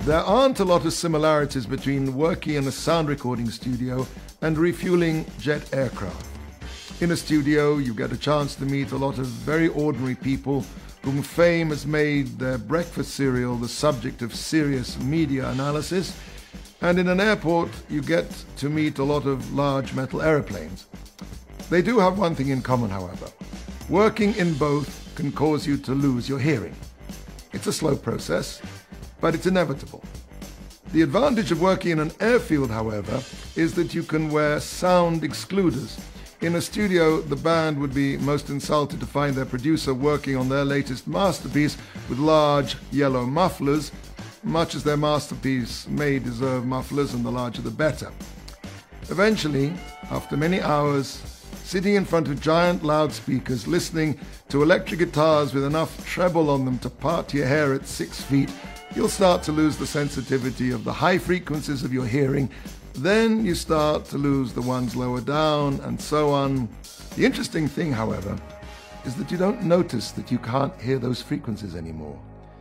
There aren't a lot of similarities between working in a sound recording studio and refueling jet aircraft. In a studio, you get a chance to meet a lot of very ordinary people whom fame has made their breakfast cereal the subject of serious media analysis, and in an airport, you get to meet a lot of large metal aeroplanes. They do have one thing in common, however. Working in both can cause you to lose your hearing. It's a slow process, but it's inevitable. The advantage of working in an airfield, however, is that you can wear sound excluders. In a studio, the band would be most insulted to find their producer working on their latest masterpiece with large yellow mufflers. Much as their masterpiece may deserve mufflers, and the larger the better. Eventually, after many hours, sitting in front of giant loudspeakers, listening to electric guitars with enough treble on them to part your hair at 6 feet, you'll start to lose the sensitivity of the high frequencies of your hearing. Then you start to lose the ones lower down, and so on. The interesting thing, however, is that you don't notice that you can't hear those frequencies anymore.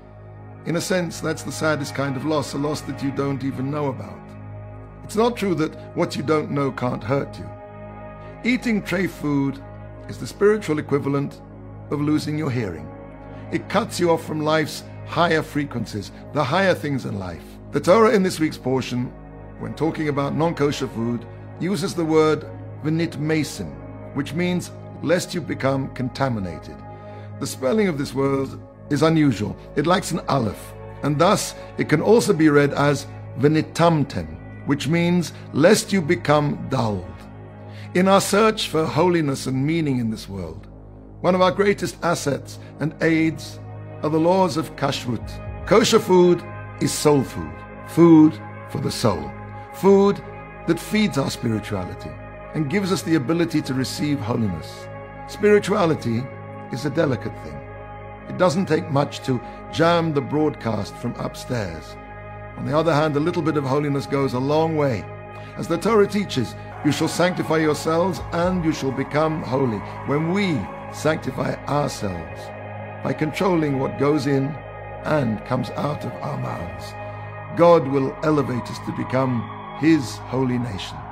In a sense, that's the saddest kind of loss, a loss that you don't even know about. It's not true that what you don't know can't hurt you. Eating tray food is the spiritual equivalent of losing your hearing. It cuts you off from life's higher frequencies, the higher things in life. The Torah in this week's portion, when talking about non-kosher food, uses the word v'nit mesim, which means lest you become contaminated. The spelling of this word is unusual. It lacks an aleph, and thus it can also be read as v'nitamtem, which means lest you become dulled. In our search for holiness and meaning in this world, one of our greatest assets and aids are the laws of kashrut. Kosher food is soul food, food for the soul, food that feeds our spirituality and gives us the ability to receive holiness. Spirituality is a delicate thing. It doesn't take much to jam the broadcast from upstairs. On the other hand, a little bit of holiness goes a long way. As the Torah teaches, you shall sanctify yourselves and you shall become holy. When we sanctify ourselves by controlling what goes in and comes out of our mouths, God will elevate us to become His holy nation.